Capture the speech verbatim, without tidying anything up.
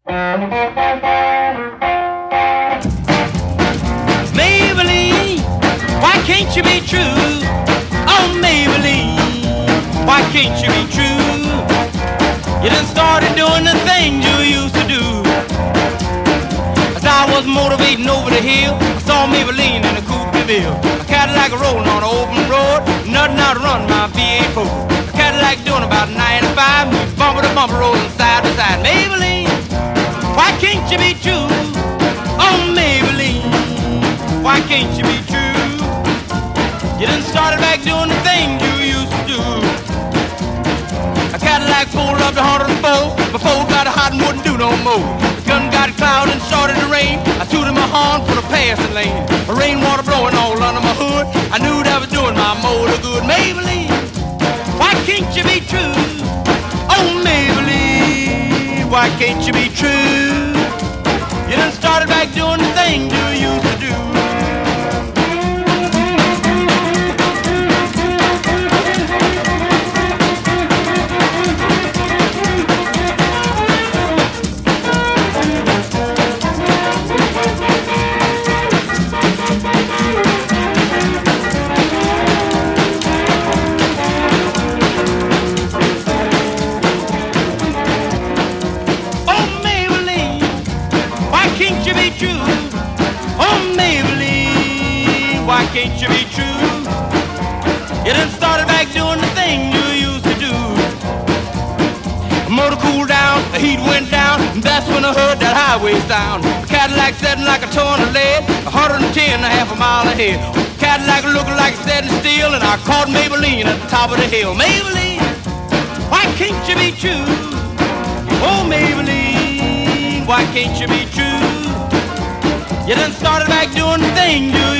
Maybelline, why can't you be true? Oh, Maybelline, why can't you be true? You done started doing the things you used to do. As I was motivating over the hill, I saw Maybelline in a coupe de ville. A Cadillac rolling on an open road, nothing out to run my V eight four. A Cadillac doing about ninety-five, bumper to bumper rolling side to side. Maybelline, why can't you be true? Oh, Maybelline, why can't you be true? You done started back doing the things you used to do. A Cadillac pulled up to one oh four, before it got hot and wouldn't do no more. The gun got cloud and started to rain. I tooted my horn for the passing lane. The rainwater blowing all under my hood. I knew that was doing my motor good. Maybelline, why can't you be true? Oh, Maybelline, why can't you be true? You done started back doing the thing you used to do. Why can't you be true? You done started back doing the thing you used to do. The motor cooled down, the heat went down, and that's when I heard that highway sound. The Cadillac setting like a ton of lead, one hundred ten and a half a mile ahead. Cadillac looking like it's setting still, and I caught Maybelline at the top of the hill. Maybelline, why can't you be true? Oh, Maybelline, why can't you be true? You done started back doing the thing you